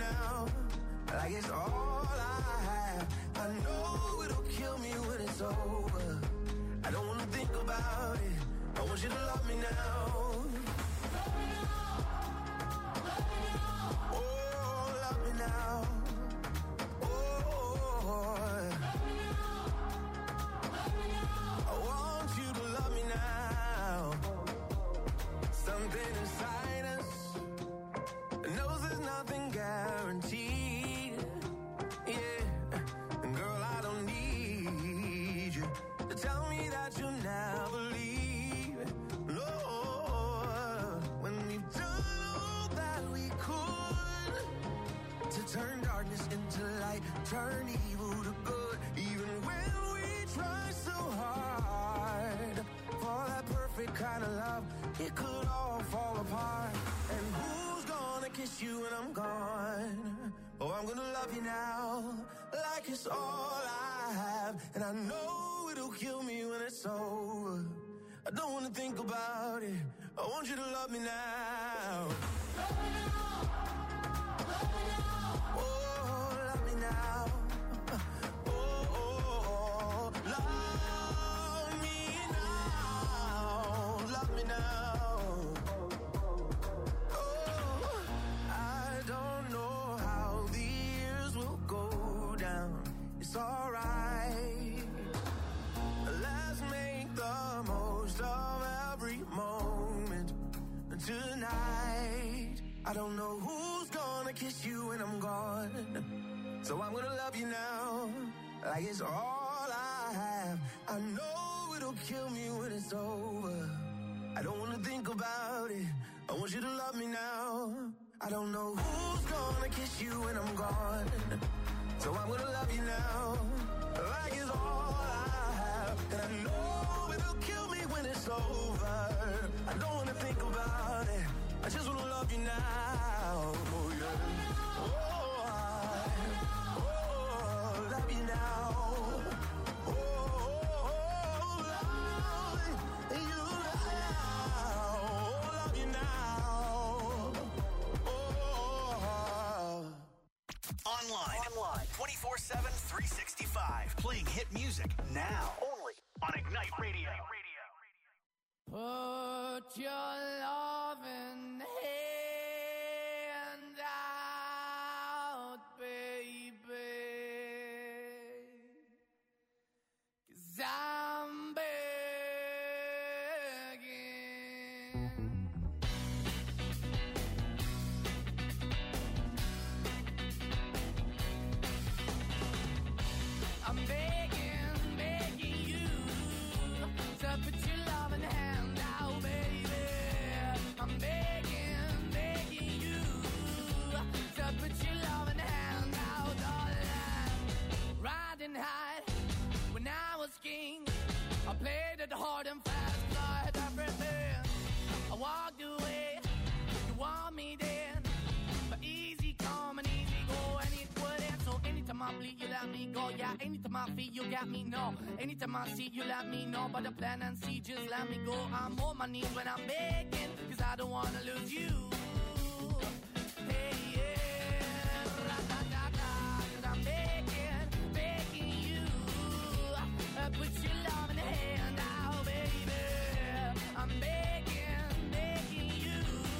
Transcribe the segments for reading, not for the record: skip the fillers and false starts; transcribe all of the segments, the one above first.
now, like it's all I have. I know it'll kill me when it's over. I don't wanna think about it. I want you to love me now. Love me now. Love me now. Oh, love me now. Oh, love me now. Love me now. I want you to love me now. Something inside us knows there's nothing guaranteed. Yeah, girl, I don't need you to tell me that you'll never leave. No, when we've done all that we could to turn darkness into light, turn evil to good, even when we try so hard for that perfect kind of love, it could all fall apart. And who's gonna kiss you when I'm gone? Oh, I'm gonna love you now, like it's all I have. And I know it'll kill me when it's over. I don't wanna think about it. I want you to love me now. Love me now. Love me now. Oh, love me now. Oh, love me now. Love me now. Oh, I don't know how the years will go down. It's alright. Let's make the most of every moment tonight. I don't know who's gonna kiss you when I'm gone, so I'm gonna love you now, like it's all I have. I know it'll kill me when it's over. I don't wanna think about it. I want you to love me now. I don't know who's gonna kiss you when I'm gone, so I'm gonna love you now, like it's all I have. And I know it'll kill me when it's over. I don't wanna think about it. I just wanna love you now. Oh yeah. Oh, love you now. Oh, love you now. Love you now. Oh. Online 24/7, 365. Playing hit music now. Only on Ignite Radio. Put your loving hand out, baby, 'cause I'm begging. I'm begging, begging you to put your loving hand out, baby. I'm begging, begging you to put your loving hand out, darling. Riding high when I was king, I played it hard and fast, 'cause I had everything. I walked away, you want me then, but easy come and easy go, and it wouldn't. So anytime I bleed, you let me go. Yeah, anytime I feel, you got me, no. Anytime I see, you let me know. But the plan and see, just let me go. I'm on my knees when I'm begging, 'cause I don't wanna lose you. Hey, yeah, ra-da-da-da, 'cause I'm begging, begging you. Put your love in the hand out, baby. I'm begging, begging you.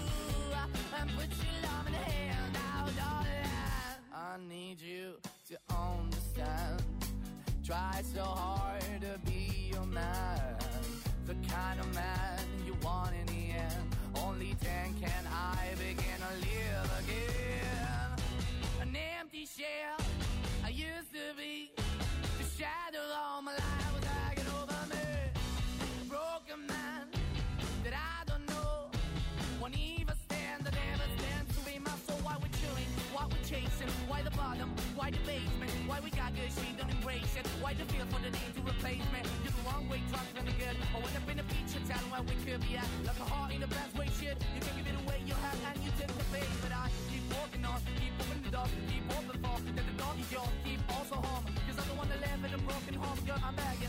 Put your love in the hand out, darling. I need you to understand. Try so hard to be your man, the kind of man you want in the end. Only then can I begin to live again. An empty shell I used to be, the shadow all my life was hanging over me. A broken man that I don't know won't even stand, that never stands to be my soul. Why we're chilling, why we're chasing, why the bottom, why the basement, why we got good, she don't embrace it, why the feel for the need to replace me. You're the wrong way, trying to be good. I went up in a feature town where we could be at, like a heart in the best way, shit. You can give it away, you have, and you take the bait. But I keep walking on, keep moving the dog, keep open for, that the dog is yours, keep also home, 'cause I'm the one that live in a broken home, girl, I'm begging.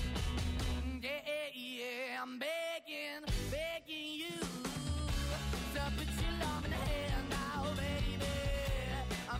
Yeah, yeah, I'm begging, begging you to put your love in the hand now, baby.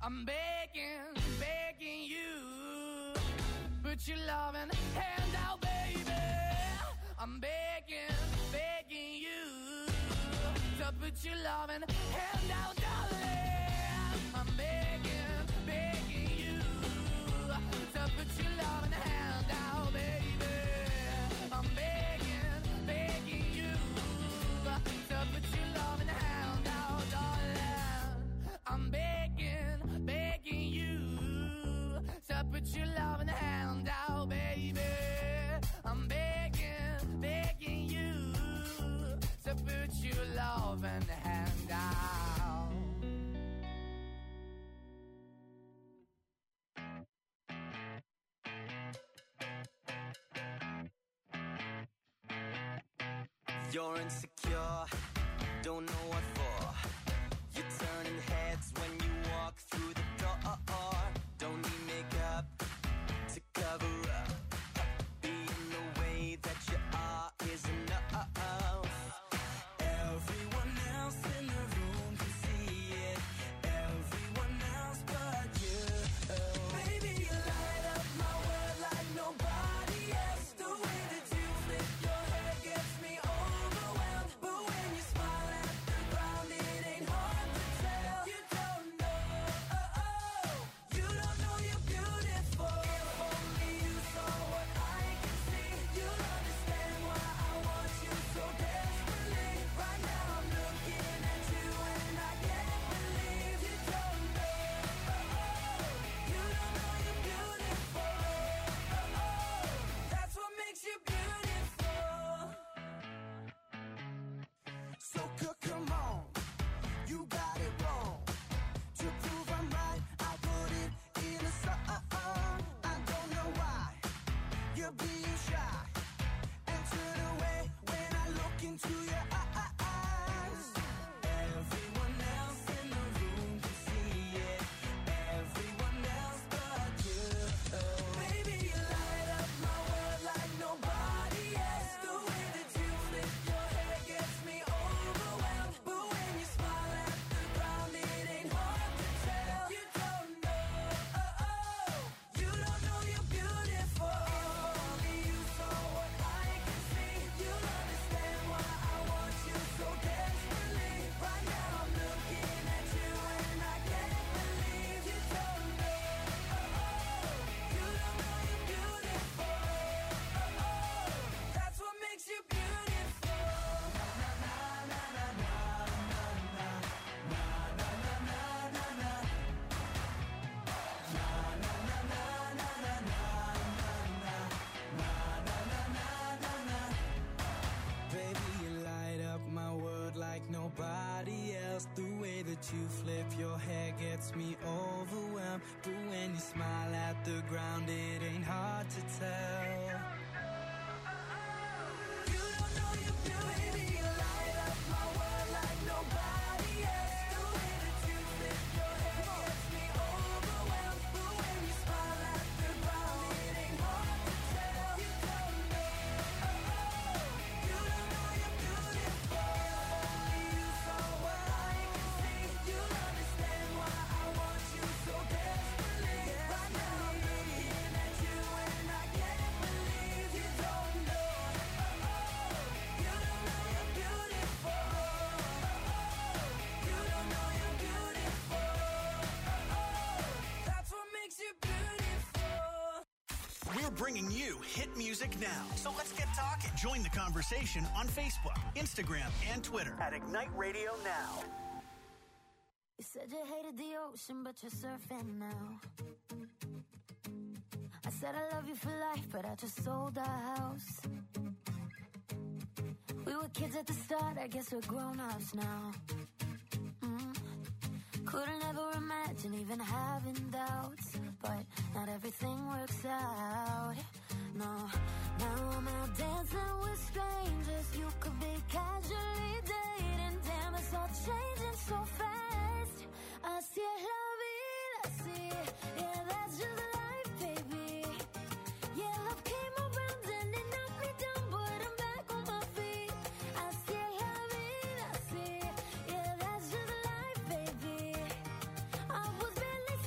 I'm begging, begging you. Put your loving hand out, baby. I'm begging, begging you. So put your loving hand out, darling. I'm begging, begging you. So put your loving hand out, baby. I'm begging, begging you. So put your loving hand out, darling. I'm begging, begging you. So put your loving hand out, baby. I'm begging, begging you. So put your loving hand out. You're insecure, don't know what for. You're turning heads when you walk through the door. Don't need makeup to cover up. Being the way that you are is enough. Everyone else in the room can see it. Everyone else but you. Baby, you light up my world like nobody else. The way that you flip your hair gets me overwhelmed. But when you smile at the ground, it ain't hard to tell. You don't know, you don't know you're beautiful. If only you saw what I can see, you'll understand why I want you so desperately. Right now I'm looking at you and I can't believe you don't know, you don't know you're beautiful. That's what makes you beautiful. So come on, you got it wrong. To prove I'm right, I put it in a song. I don't know why you're being shy and turn away when I look into your eyes. Everyone else in the room can see it. Everyone else but you. Baby, you light up my world like nobody else. The way that you flip your hair gets me overwhelmed. But when you smile at the ground, it ain't hard to tell. You don't know, you don't know you're beautiful. If only you saw what I can see, you'll understand why I want you so desperately. Right now I'm looking at you and I can't believe you don't know, you don't know you're beautiful. That's what makes you beautiful. Baby, you light up my world like nobody else. The way that you flip your hair gets me overwhelmed. But when you smile at the ground, it ain't hard to tell. You don't know you're beautiful. Baby, you light up my world like nobody else. The way that you flip your hair gets me overwhelmed. But when you smile at the ground, it ain't hard to tell. You don't know, you don't know you're beautiful. If only you saw what I can see, you'll understand why I want you so desperately. Right now I'm looking at you and I can't believe you don't know, you don't know you're beautiful. You don't know you're beautiful. That's what makes you beautiful. We're bringing you hit music now. So let's get talking. Join the conversation on Facebook, Instagram, and Twitter at Ignite Radio Now. You said you hated the ocean, but you're surfing now. I said I love you for life, but I just sold our house. We were kids at the start, I guess we're grown-ups now. Couldn't ever imagine even having doubts, but not everything works out. No, now I'm out dancing with strangers. You could be casually dating. Damn, it's all changing so fast. Así es la vida, así. Yeah, that's just life, baby. Yeah, love came around and it knocked me down, but I'm back on my feet. Así es la vida, así. Yeah, that's just life, baby. I was barely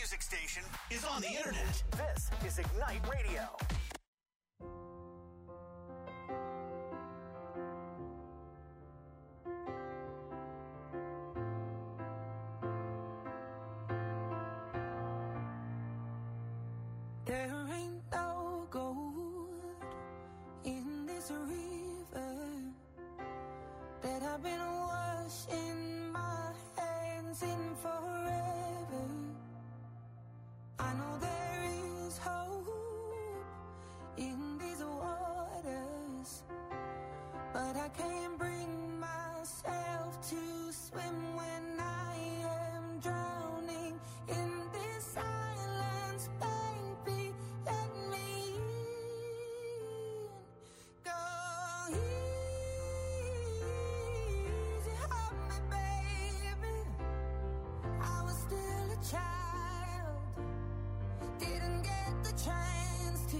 music station is on the internet. This is Ignite Radio. There ain't no gold in this river that I've been washing my hands in forever. I know there is hope in these waters, but I can't bring myself to swim when I am drowning in this silence. Baby, let me in. Go easy on me, baby. I was still a child, didn't get the chance to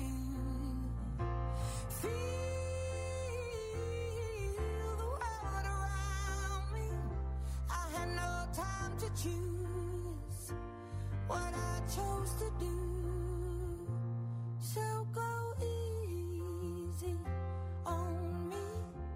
feel the world around me. I had no time to choose what I chose to do. So go easy on me.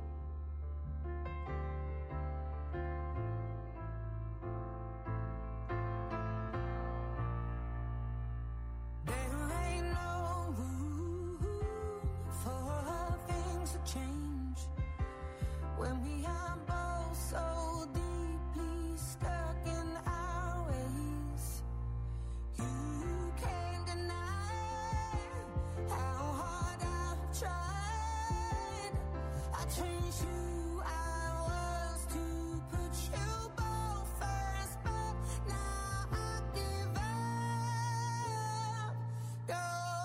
There ain't no room for things to change when we are both so deeply stuck in our ways. You can't deny how hard I've tried. I changed who I was to put you both first, but now I give up. Go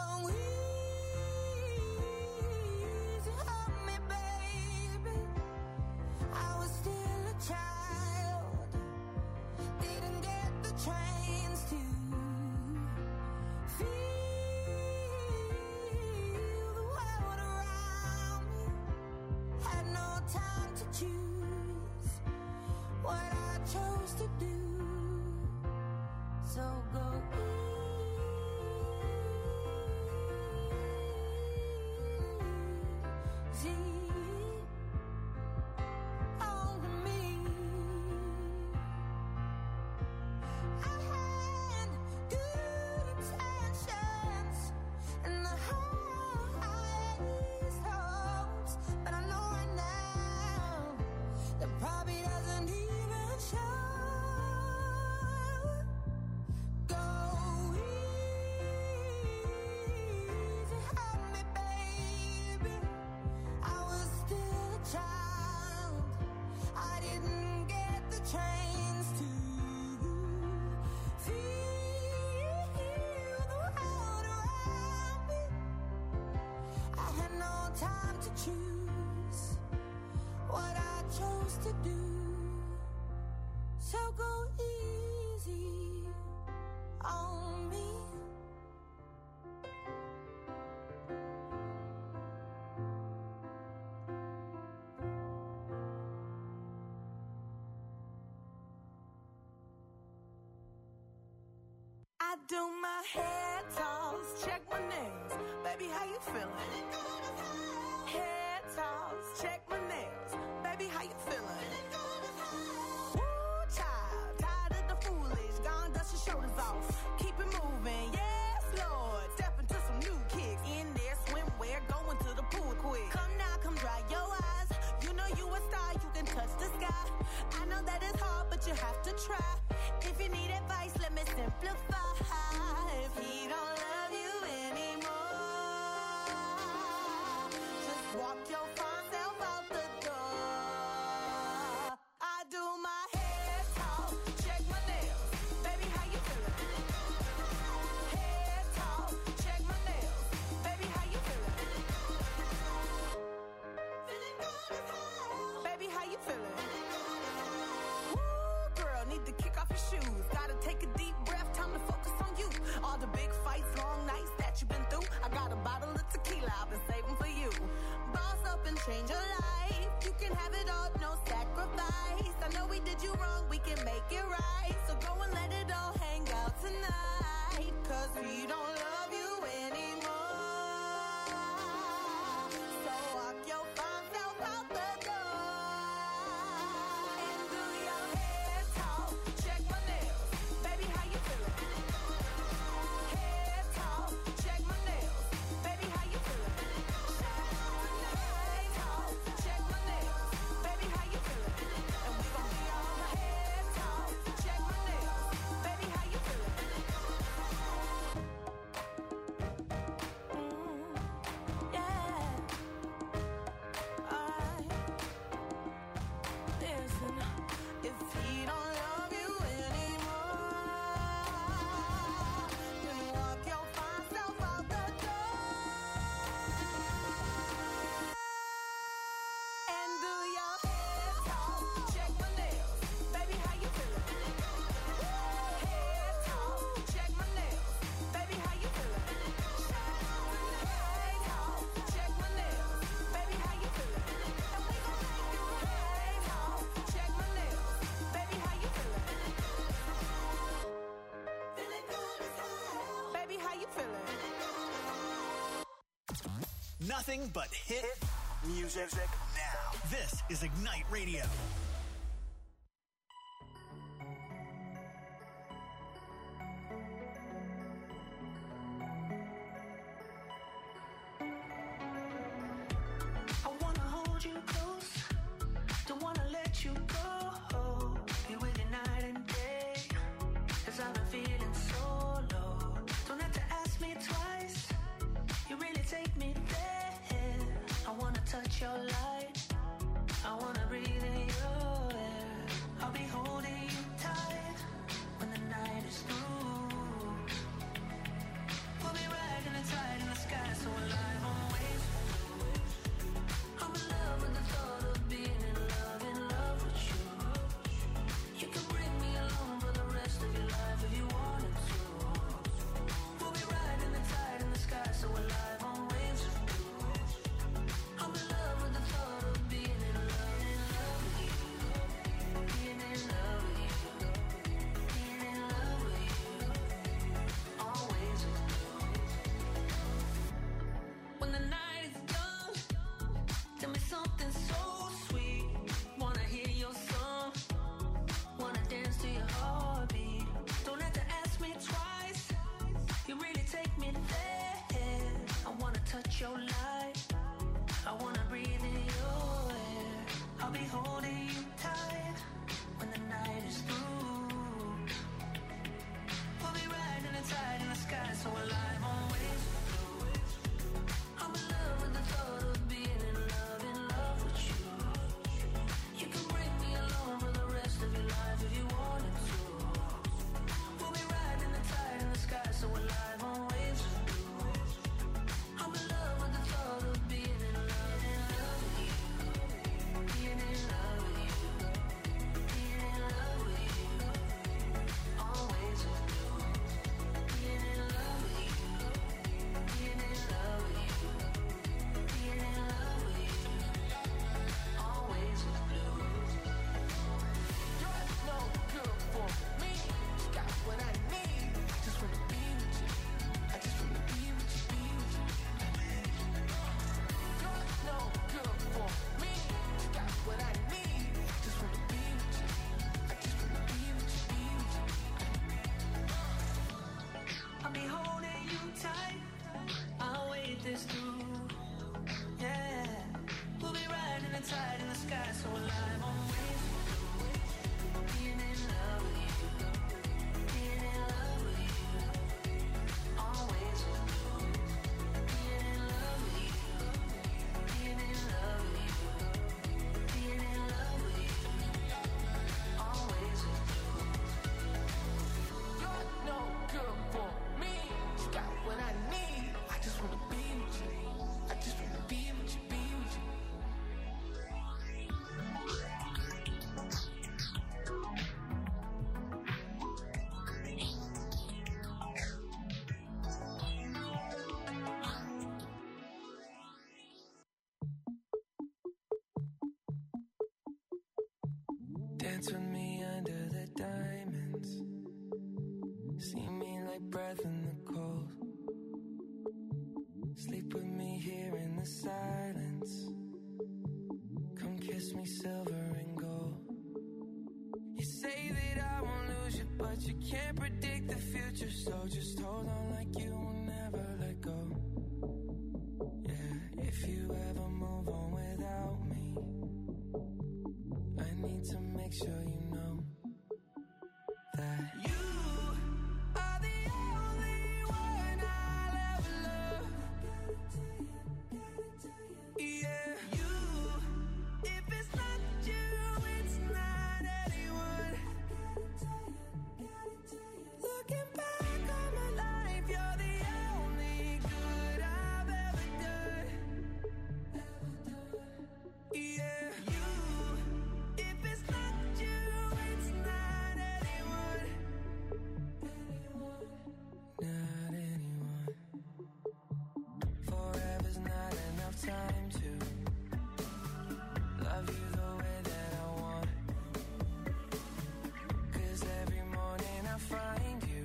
easy on me, baby. I was still a child, didn't get the chance to feel the world around me. Had no time to choose what I chose to do. So go easy on me. I had good intentions and the highest hopes, but I know right now that probably doesn't even show. Go easy on me, baby. I was still a child, I didn't get the chance to feel the world around me. I had no time to choose what I chose to do. So go easy on me. I do my hair toss, check my nails. Baby, how you feeling? Hair toss, check my nails. Baby, how you feeling? Woo, child, tired of the foolish. Gone, dust your shoulders off. Keep it moving, yes, Lord. Step into some new kicks. In there, swimwear, going to the pool quick. Come now, come dry your eyes. You know you a star, you can touch the sky. I know that it's hard, but you have to try. If you need advice, let me simplify. If he don't love you anymore, just walk your fine self out the door. I do my hair talk, check my nails. Baby, how you feeling? Hair talk, check my nails. Baby, how you feeling? Feeling good as hell. Baby, how you feeling? Woo, girl, need to kick off your shoes. Gotta take a deep breath, time to focus on you. All the big fights, long nights that you've been through. I got a bottle of tequila I've been saving for you. Boss up and change your life. You can have it all, no sacrifice. I know we did you wrong, we can make it right. So go and let it all hang out tonight. 'cause we don't love you anymore. So walk your fine self out the door. And do your head talk, check my nails. Baby, how you feeling? Head talk, check my nails. Baby, how you feeling? Head talk, check my nails. Baby, how you feeling? And we gon' be all head talk, check my nails. Baby, how you feeling? Yeah. Listen, if he don't love you anymore, then walk your fine self out the door. And do your head talk, check my nails. Baby, how you feeling? Head talk, check my nails. Baby, how you feeling? Head talk, check my nails. Baby, how you feeling? And we gon' make you head talk, check my nails. Baby, how you feeling? Feeling good as hell. Baby, how you feeling? Nothing but hit music now. This is Ignite Radio. I wanna hold you close, don't wanna let you go. Be with you night and day, 'cause I've been feeling so low. Don't have to ask me twice, you really take me there. I wanna touch your light, I wanna breathe in your air. I'll be holding you tight when the night is through. We'll be riding the tide in the sky, so alive on waves. I'm in love with the thought of being in love with you. You can bring me along for the rest of your life if you wanted to. We'll be riding the tide in the sky, so alive on waves of blue. I'm in love with the thought of being in love with you. Being in love with you. Being in love with you. Always with you. When the night is done, tell me something so sweet. Wanna hear your song, wanna dance to your heartbeat. Don't have to ask me twice, you really take me there. I wanna touch your light, I wanna breathe in your air. I'll be holding you tight when the night is through. We'll be riding the tide in the sky, so alive on waves. I'm in love with the thought of being in love with you. You can bring me along for the rest of your life if you wanted to. We'll be riding the tide in the sky, so alive on waves of blue. I'm in love with the thought of being in love with you. Being in love with you. Being in love with you. Always with you. Being in love with you. Being in love with you. Being in love with you. Always with blue. You're no good for me. Got what I need. Just wanna be with you. I just wanna be with you, be with you. You're no good for me. Got what I need. Just wanna be with you. I just wanna be with you, be with you. I'll be holding you tight, I'll wait this through. Yeah, we'll be riding the tide in the sky, so alive on waves. Being in love with you. Being in love with you. Always with you. Being in love with you. Being in love with you. Being in love with you. Always with you. You're no good for me. Got what I need. I just wanna be with you. I just wanna be with you, be with you. Dance with me under the diamonds. See me like breath in the cold. but you can't predict the future. So just hold on like you will never let go. Yeah, if you ever move on without me, I need to make sure you know that you are the only one I'll ever love. Yeah, you. If it's not you, it's not anyone. Looking back on my life, you're the only good I've ever done. Yeah, you. If it's not you, it's not anyone. Not anyone. Forever's not enough time to love you the way that I want. 'Cause every morning I find you,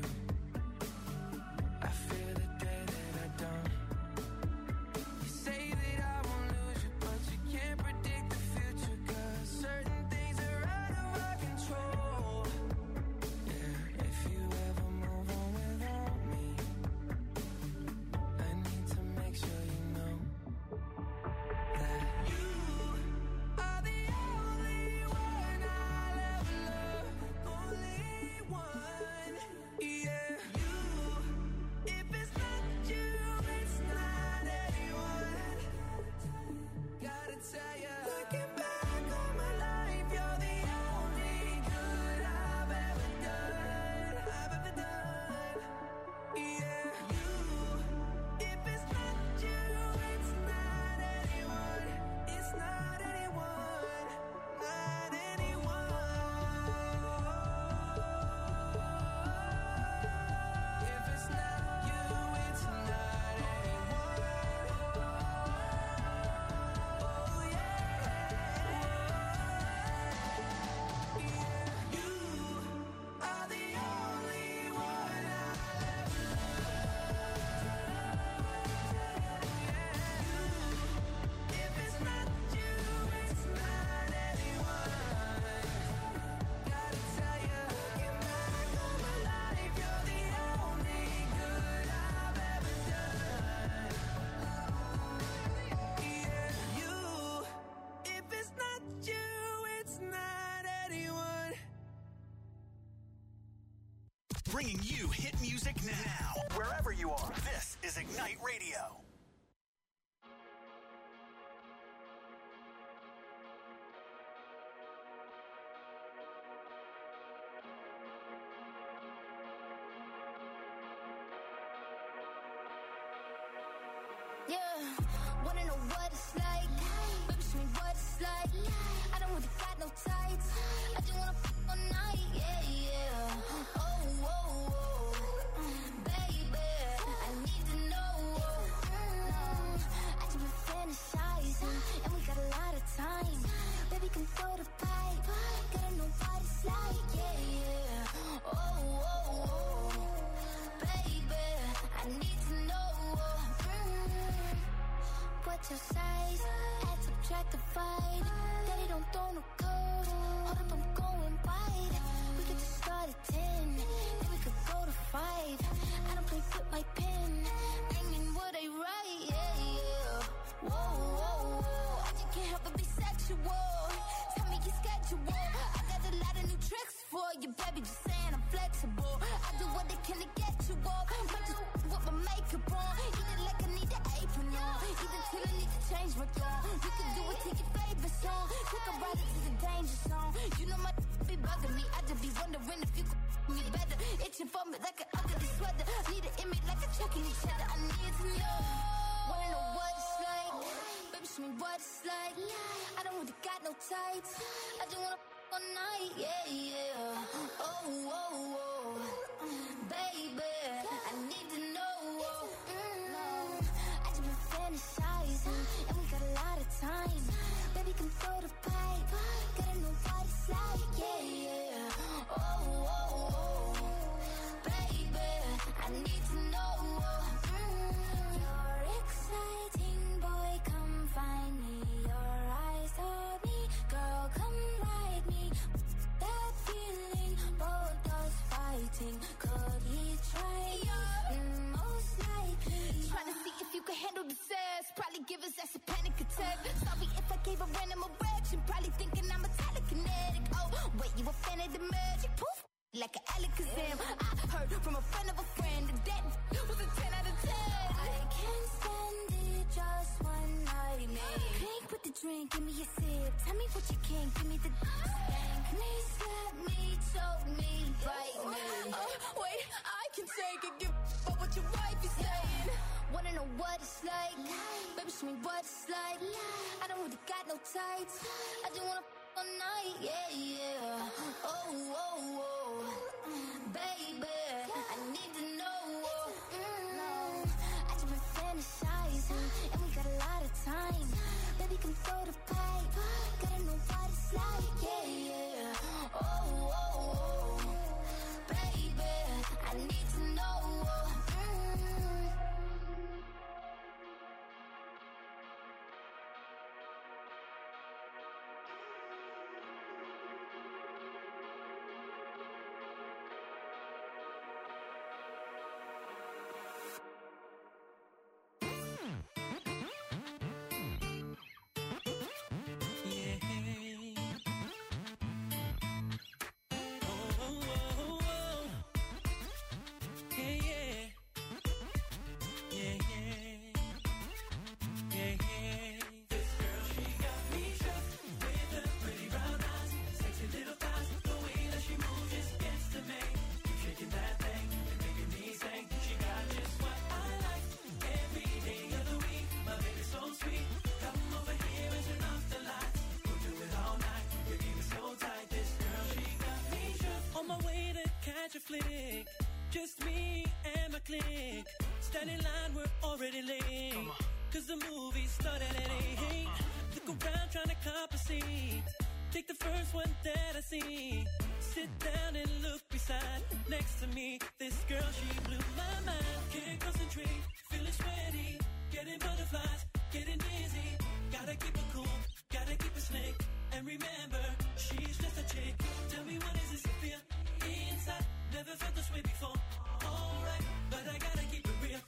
I fear the day that I don't. You say that I won't lose you, but you can't predict the future. 'Cause certain things are out of our control. Yeah, if you ever move on without me, I need to make sure you know that you are the only one I'll ever love. Only one. Yeah, you. If it's not you, it's not anyone. Gotta tell ya. Looking back on my life, you're the only good I've ever done. Yeah, you. If it's not you, it's not anyone. It's not anyone. Not anyone. If it's not you, it's not anyone. Oh yeah. You are the only one I'll ever love. If it's not you, it's not anyone. Gotta tell ya, looking back on my life, you're the only good I've ever done. Yeah, you. If it's not you, it's not anyone. Bringing you hit music now, wherever you are. This is Ignite Radio. Yeah, wanna know what it's like? Baby, show me what it's like. I don't really got no tights. I just wanna f all night. Yeah, yeah. Oh, oh, oh. Baby, I need to know. I just been fantasizing, and we got a lot of time. Baby, come throw the pipe. Gotta know what it's like. Yeah, yeah. Oh, oh, oh. Baby, I need to know. What's your size? Add, subtract, divide. Daddy don't throw no code. Hold up, I'm going wide. We could just start at 10, then we could go to 5. I don't play with my pen. Bring in what I write, yeah, yeah. Whoa, whoa, whoa. I just can't help but be sexual. Tell me your schedule. I got a lot of new tricks for you, baby. Just saying I'm flexible. I do what they can to get you off. Might just with my makeup on. Eat it like I need an apron on. Even till I need to change my tone. You can do it to your favorite song. Take a ride into the danger zone. You know my be bugging me. I just be wondering if you could me better. Itching for me like an ugly sweater. Need an image like a chucking each other. I need to know. Wanna know what it's like? Baby, show me what it's like. I don't really got no tights. I just wanna all night. Yeah, yeah. Oh, oh, oh. Baby, I need to know. I just been fantasizing, and we got a lot of time. Baby, come throw the pipe. Gotta know what it's like. Yeah, yeah. Oh, oh, oh. Baby, I need to know. You're exciting, boy, come find me. Your eyes are me, girl, come ride me. That gave a random erection, probably thinking I'm a telekinetic. Oh, wait, you a fan of the magic? Poof, like an Alakazam. I heard from a friend of a friend that was a 10 out of 10. I can't stand it, just one night, maybe. Clink with the drink, give me a sip. Tell me what you can, give me the spank me, slap me, choke me, bite me. Wait, I can take it, give up what your wife is saying. Wanna know what it's like? Baby, show me what it's like. I don't really got no tights. I just wanna all night, yeah, yeah. Oh, oh, oh, baby, I need to know. I just been fantasizing, and we got a lot of time. Baby, come throw the pipe. Gotta know what it's like, yeah, yeah. Oh, oh, oh, baby, I need to know. Flick, just me and my clique. Stand in line, we're already late. Cause the movie started at 8. Look around trying to cop a seat. Take the first one that I see. Sit down and look beside. Next to me, this girl, she blew my mind. Can't concentrate, feeling sweaty. Getting butterflies, getting dizzy. Gotta keep it cool, gotta keep it slick. And remember, she's just a chick. Tell me what is this you feel inside? Never felt this way before. Alright, but I gotta keep it real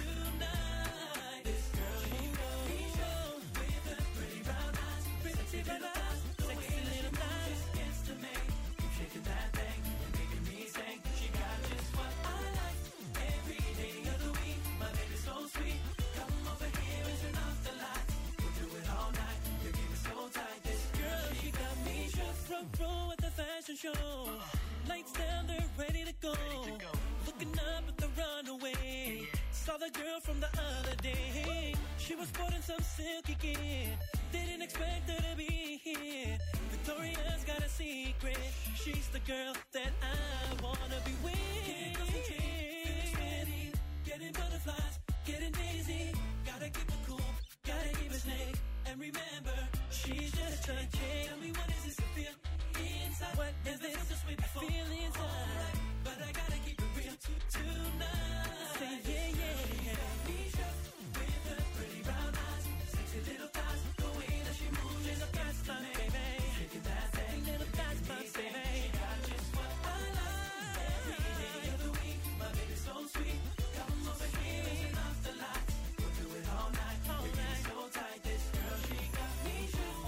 tonight. This girl, she got me show with her pretty brown eyes, pretty brown eyes, sexy little thighs. Gets to me, keep shaking that thing and making me sing. She got just what I like every day of the week. My baby's so sweet. Come over here and turn off the lights. We'll do it all night. Your game is so tight. This girl, she got me shook. Front row at the fashion show. Lights down, they're ready to go. Looking up at the runaway. Saw the girl from the other day. She was sporting some silky gear. Didn't expect her to be here. Victoria's got a secret. She's the girl that I wanna be with. Can't concentrate, feeling sweaty. Getting butterflies, getting dizzy. Gotta keep it cool, gotta keep it slick. And remember, she's just a chick. Tell me what is this you feel inside? What is this? I feel inside, but I gotta keep it real tonight. Say yeah, yeah, yeah. Misha, with her pretty brown eyes, sexy little thighs, the way that she moves is a fast time, baby. Shaking that thing, little fast time, baby. She got just what I like. Every day of the week, my baby's so sweet. Come over here and turn off the lights. We'll do it all night. All night. So tight, this girl, she got me shook.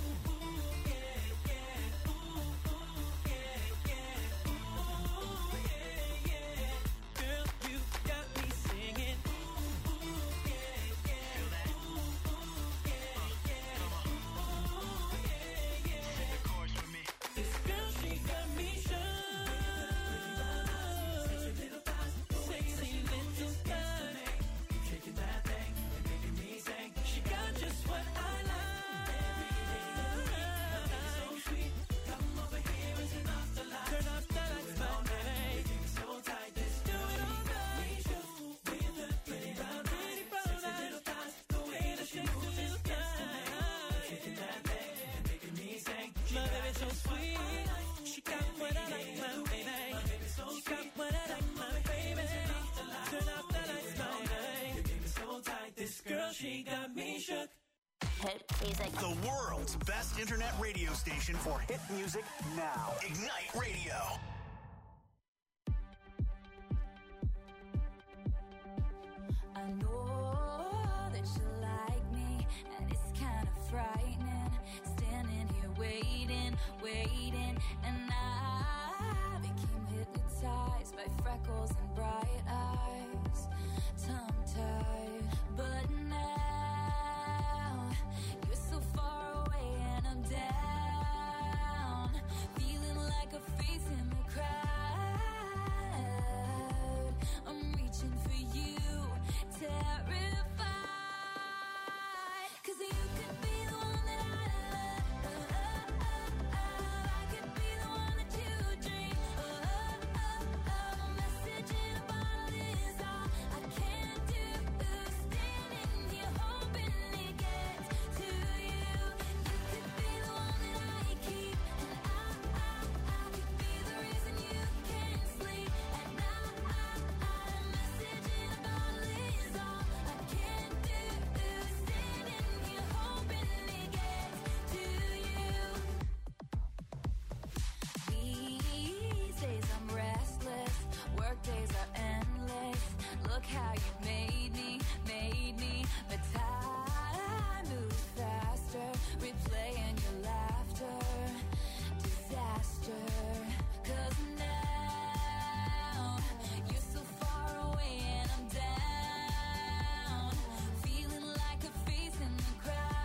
She got me shook. Hit music. The world's best internet radio station for hit music now. Ignite Radio. I know that you like me, and it's kind of frightening. waiting, and I became hypnotized by freckles and bright eyes, tongue-tied. But now you're so far away and I'm down, feeling like a face in the crowd. I'm reaching for you, terrified. Days are endless. Look how you made me, but time moves faster, replaying your laughter, disaster. 'Cause now you're so far away and I'm down, feeling like a face in the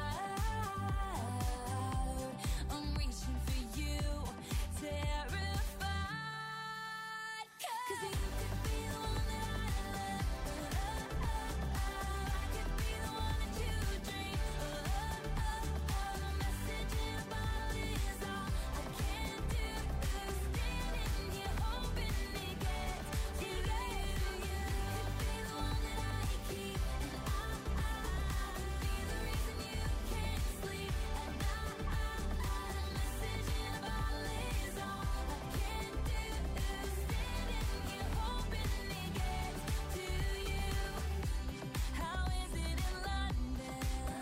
crowd. I'm reaching for you, terrified. 'Cause you could be the one that I love. I could be the one that you dream. A message in a bottle is all I can do. Standing here hoping it gets to you. You could be the one that I keep, and I could be the reason you can't sleep. And a message in a bottle is all I can do. Standing here hoping it gets to you. How is it in London?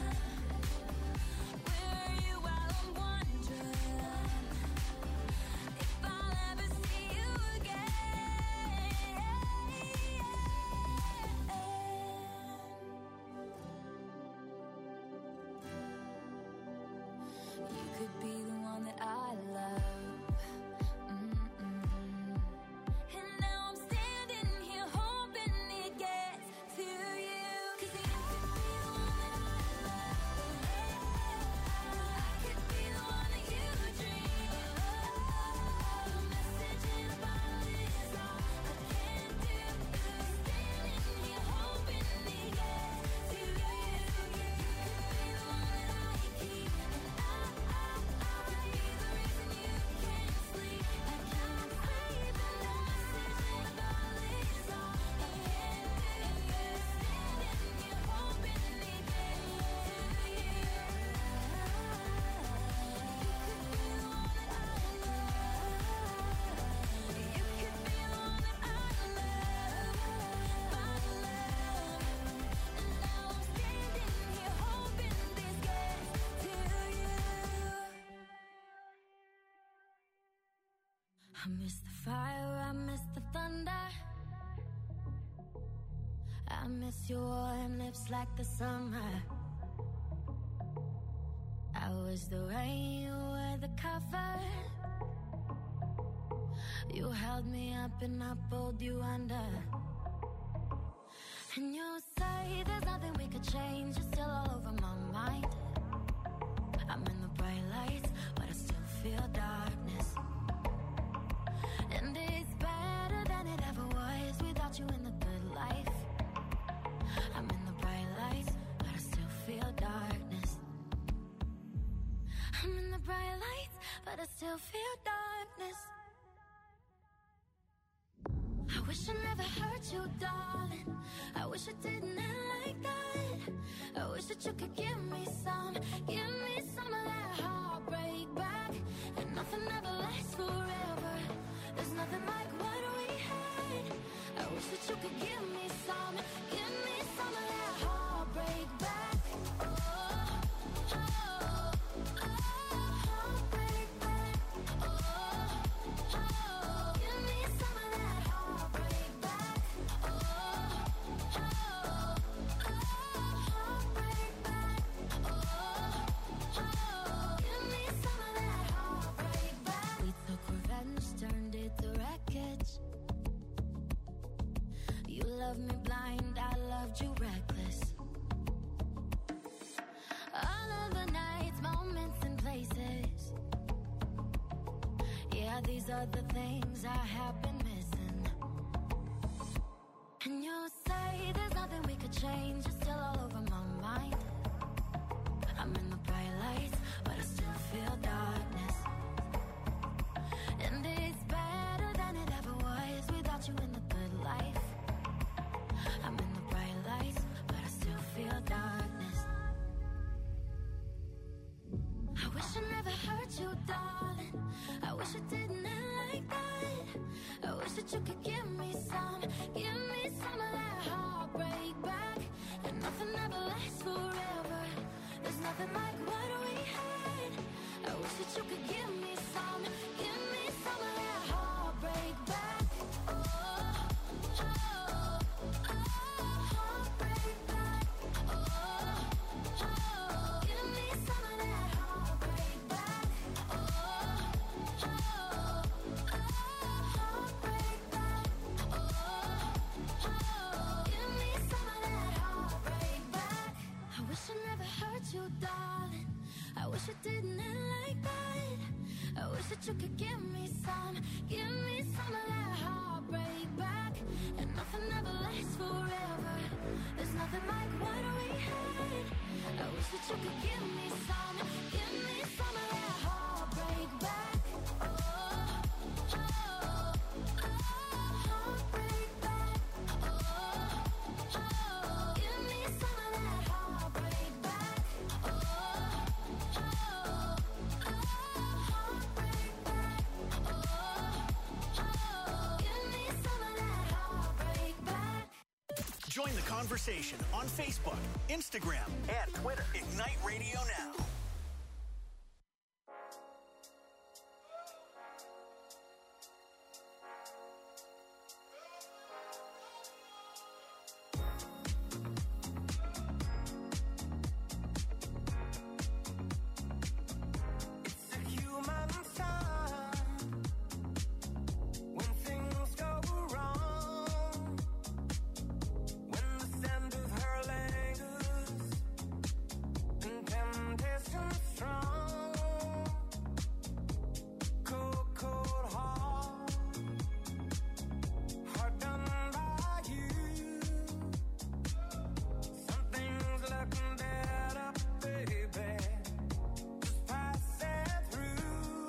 Where are you while I'm wondering if I'll ever see you again? You could be the one that I love. And now I'm standing here hoping it gets to you. 'Cause you could be the one that I love. I could be the one that you dream. A message in a bottle is all I can do. Standing here hoping it gets to you. You could be the one that I keep, and I could be the reason you can't sleep. I can't breathe, and a message in a bottle is all I can do. Standing here hoping it gets to you. You could be the one that I love. And now I'm standing here hoping this gets to you. I miss the fire, I miss the thunder. I miss your warm lips like the summer. I was the rain, you were the cover. You held me up and I pulled you under. And you say there's nothing we could change. You're still all over my mind. I'm in the bright lights, but I still feel darkness. And it's better than it ever was without you in the good life. I'm in the bright lights, but I still feel darkness. I'm in the bright lights, but I still feel darkness. I wish I never hurt you, darling. I wish I didn't end like that. I wish that you could give me some of that heartbreak back. And nothing ever lasts forever. There's nothing like what we had. I wish that you could give me some of that heartbreak back. Heartbreak back. Give me some of that heartbreak back. Heartbreak back. Give me some of that heartbreak. hold you reckless. All of the nights, moments, and places. Yeah, these are the things I have been missing. And you say there's nothing we could change. You're still all over my mind. I'm in the bright lights, but I still feel darkness. And it's better than it ever was without you in the good life. I'm in the bright lights, but I still feel darkness. I wish I never hurt you, darling. I wish it didn't end like that. I wish that you could give me some of that heartbreak back. And nothing ever lasts forever. There's nothing like what we had. I wish that you could give me some of that heartbreak back. Heartbreak back. Give me some of that heartbreak back. Heartbreak back. Give me some of that heartbreak back. I wish I never hurt you, darling. I wish it didn't end like that. I wish that you could give me some of that heartbreak back. And nothing ever lasts forever. There's nothing like what we had. I wish that you could give me some of that heartbreak back. Heartbreak back. Give me some of that heartbreak back. Heartbreak back. Give me some of that heartbreak back. Join the conversation on Facebook, Instagram, and Twitter. Ignite Radio Now. It's a human sign when things go wrong, when the scent of her lingers and temptation strong. Cold, cold heart, hard done by you. Something's looking better, baby. Just pass it through.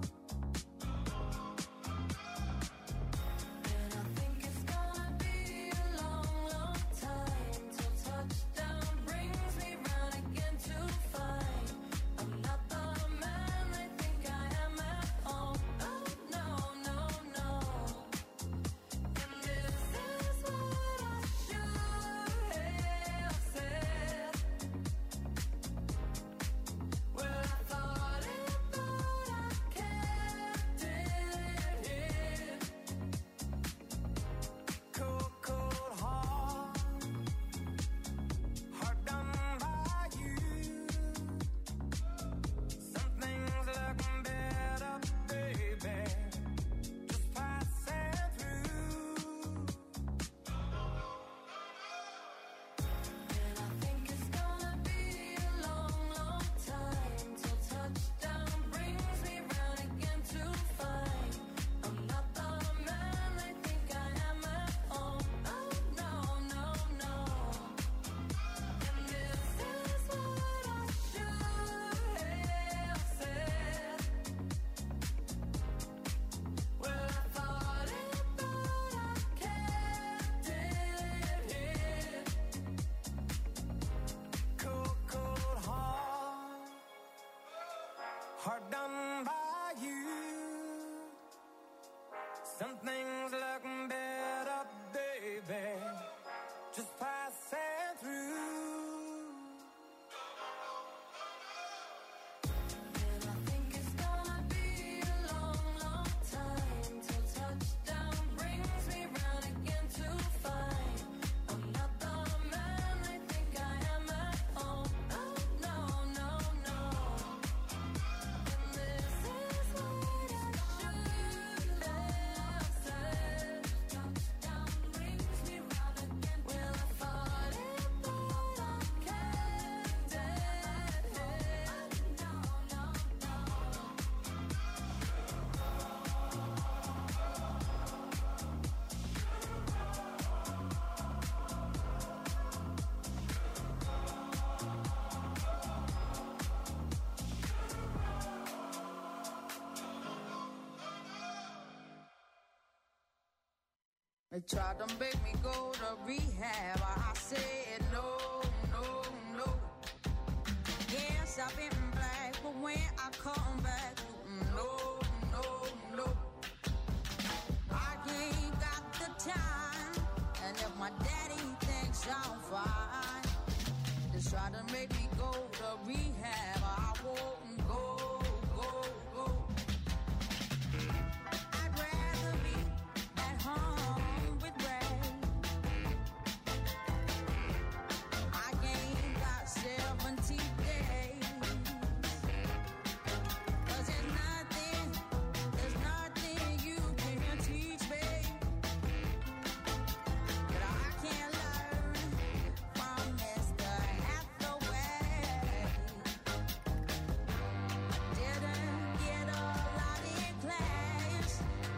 And I think it's gonna be a long, long time till touchdown brings me round again to find I'm not the man they think I am at home. Oh no, no, no. And this is what I should have said. Well, I thought it, but I kept it hid. Cold, cold heart, hard done by you. Something's looking better, baby. Just pass it through. And I think it's gonna be a long, long time till touchdown brings me round again to find I'm not the man they think I am at home. Oh no, no, no. And this is what I should have said. Well, I thought it, but I kept it hid. Cold, cold heart, hard done by you. Something's looking better, baby. Just pass it through. And I think it's gonna be a long, long time till touchdown brings me round again to find I'm not the man they think I am at home. Oh no, no, no. And They tried to make me go to rehab. I said no, no, no. Yes, I've been black, but when I come back, no, no, no. I ain't got the time, and if my daddy thinks I'm fine, they try to make me go to rehab. I won't go, go, go. I'd rather be at home with Ray. I ain't got 70 days. 'Cause there's nothing you can teach me that I can't learn from Mr. Hathaway. Didn't get a lot in class,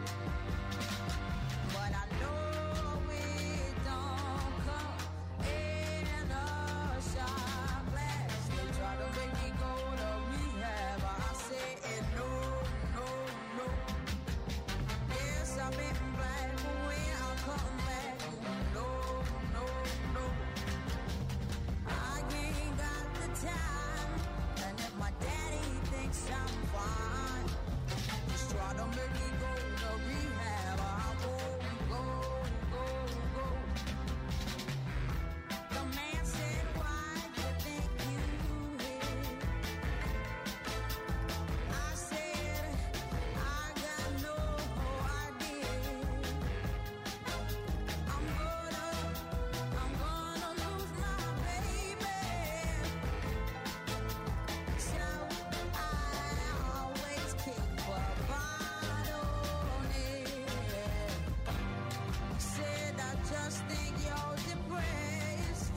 but I know it don't come in a shot glass. They try to make me go to rehab. I said no, no, no. Yes, I've been black, but when I come back, no, no, no. I ain't got the time, and if my daddy thinks I'm fine, just try to make me go to rehab. I won't go, go, go. The man said, why you think you hit? I said, I got no idea. I'm gonna lose my baby. So I always keep a bottle near. Said I just think you're depressed.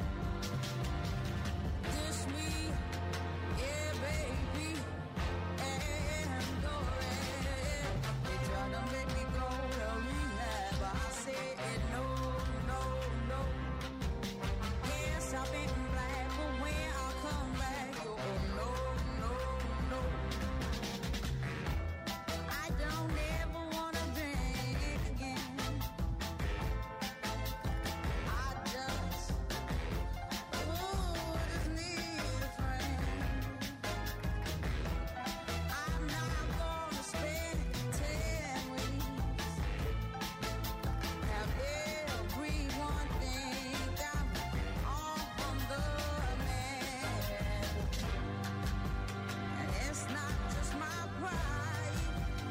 This me, yeah, baby, and go red. They try to make me go to rehab. I said no, no, no. Yes, I've been black, but when I come back, oh no, no, no. I don't ever wanna drink again. I just need a friend. I'm not gonna spend 10 weeks. Have everyone think I'm off from the man. And it's not just my pride.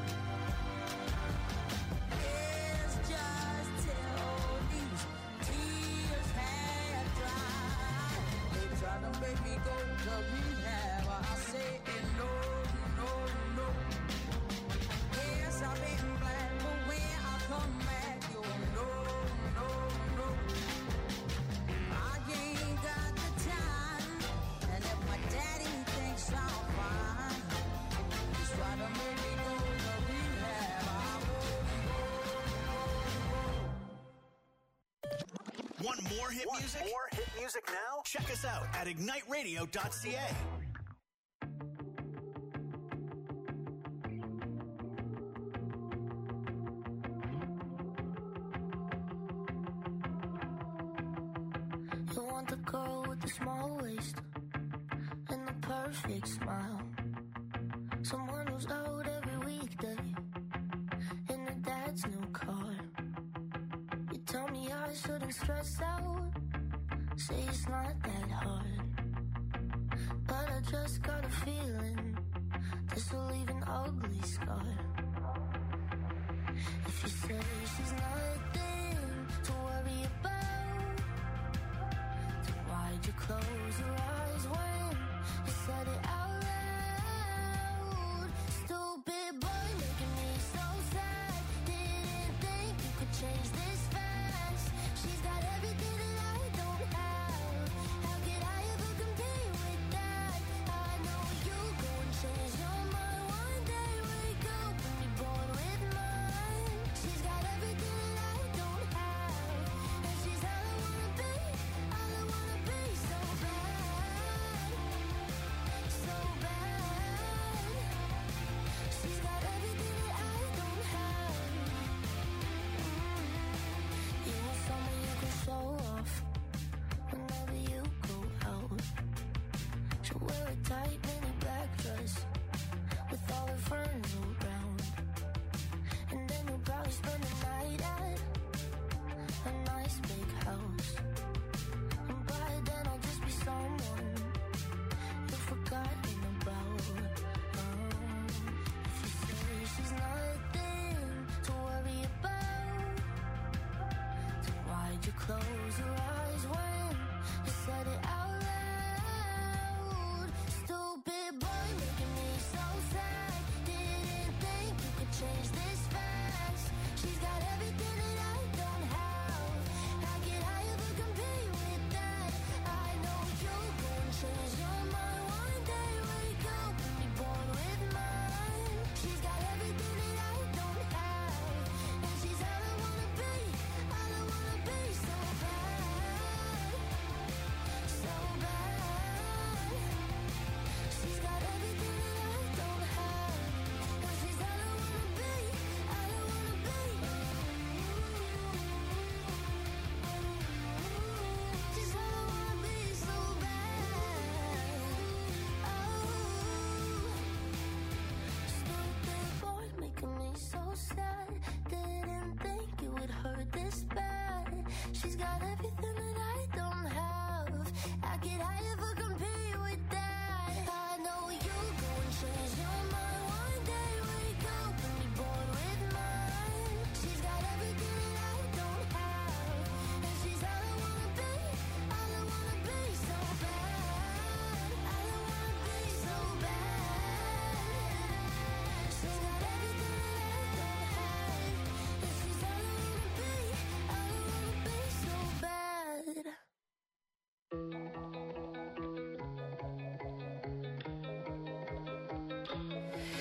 It's just till these tears have dried. They try to make me go to rehab. I say no, no, no. Yes, I've been black, but when I come back, you no, no, no. I ain't got the time, and if my daddy thinks I'm fine, just try to make me go to rehab. I won't go, go, go. Want more hit music? More hit music now? Check us out at igniteradio.ca. You want the girl with the small waist and the perfect smile. Someone who's out every weekday in her dad's new car. You tell me I shouldn't stress out, say it's not that hard. But I just got a feeling this will leave an ugly scar. If you say she's nothing to worry about, then why'd you close your eyes when you said it out loud? Stupid boy making me so sad. Didn't think you could change this fast. She's got everything that I don't have. How could I ever compete with that? I know you go and change your mind one day. Wake up and be born with mine. She's got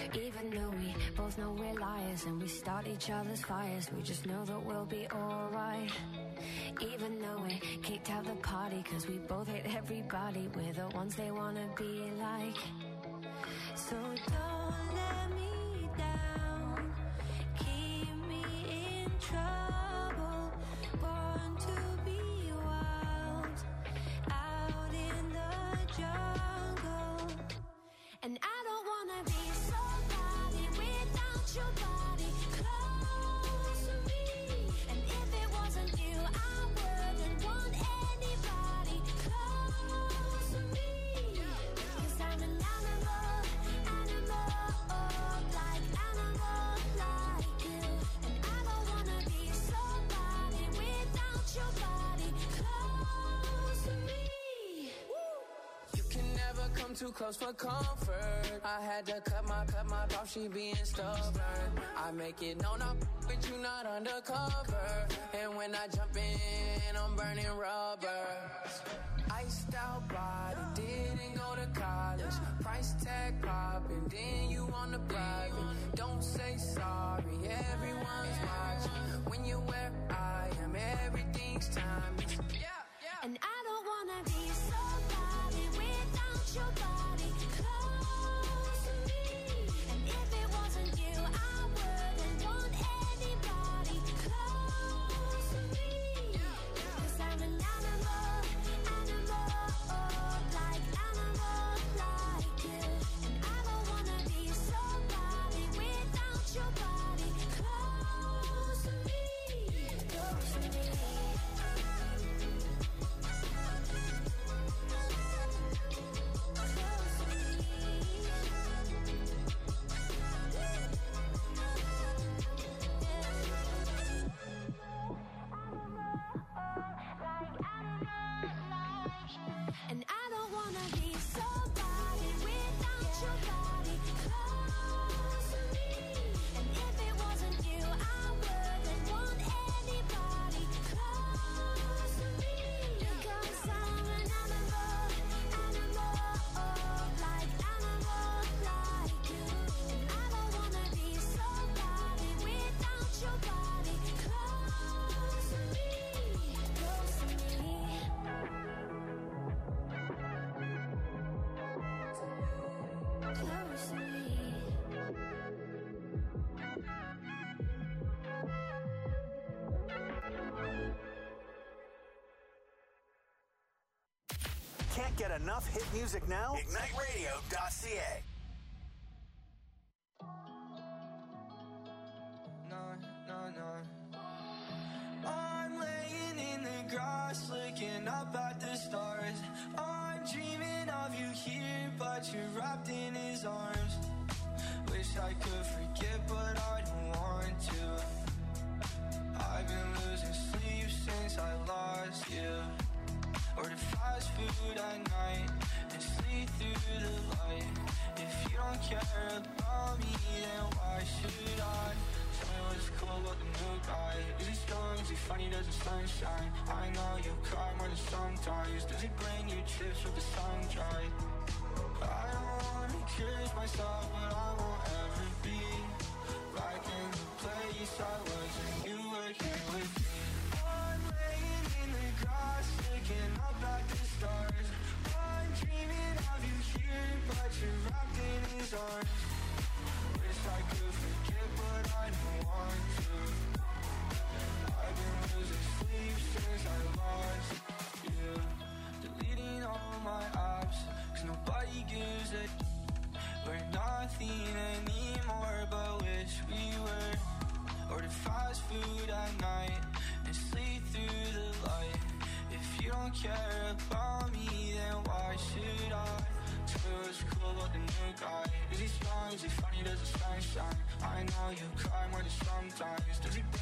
Even though we both know we're liars and we start each other's fires, we just know that we'll be alright. Even though we kicked out the party cause we both hate everybody, we're the ones they wanna be like. So don't let me down, keep me in trouble, born to be wild, out in the jungle. And I don't wanna be somebody without your body close to me. And if it wasn't you, I wouldn't want anybody close to me. Cause I'm an animal, like you. And I don't wanna be somebody without your body close to me. You can never come too close for comfort. I had to cut my off, she being stubborn. I make it known I'm but you not undercover. And when I jump in, I'm burning rubber. Iced out body, didn't go to college. Price tag popping, then you on the private. Don't say sorry, everyone's watching. When you're where I am, everything's timeless. And I don't wanna be somebody without your body close to me. And if it wasn't you, I wouldn't want anybody close to me. Cause I'm an animal, like you. And I don't wanna be somebody without your body close to me. Close to me. And I don't wanna be somebody without your body close to me. And if it wasn't you, I wouldn't want anybody close to me. Because I'm an animal, like you. And I don't wanna be somebody without your body close to me. Close to me. Close to me. Can't get enough hit music now? IgniteRadio.ca. I'm laying in the grass, looking up at the stars. I'm dreaming of you here, but you're wrapped in his arms. Wish I could forget, but I don't want to. I've been losing sleep since I lost you. Order fast food at night and sleep through the light. If you don't care about me, then why should I? Tell me what's cool about the new guy. Is he strong? Is he funny? Does the sun shine? I know you cry more than sometimes. Does he bring you chips with the sun dry? I don't wanna curse myself, but I won't ever be back in the place I was when you were here with me. I'm laying in the grass, looking up at the stars. I'm dreaming of you here, but you're wrapped in his arms. Wish I could forget, but I don't want to. I've been losing sleep since I lost you. Deleting all my apps, cause nobody gives a we're nothing anymore, but wish we were. Order fast food at night and sleep through the light. If you don't care about me, then why should I? Tell me what's cool about the new guy. Is he strong? Is he funny? Does the sun shine? I know you cry more than sometimes. Does he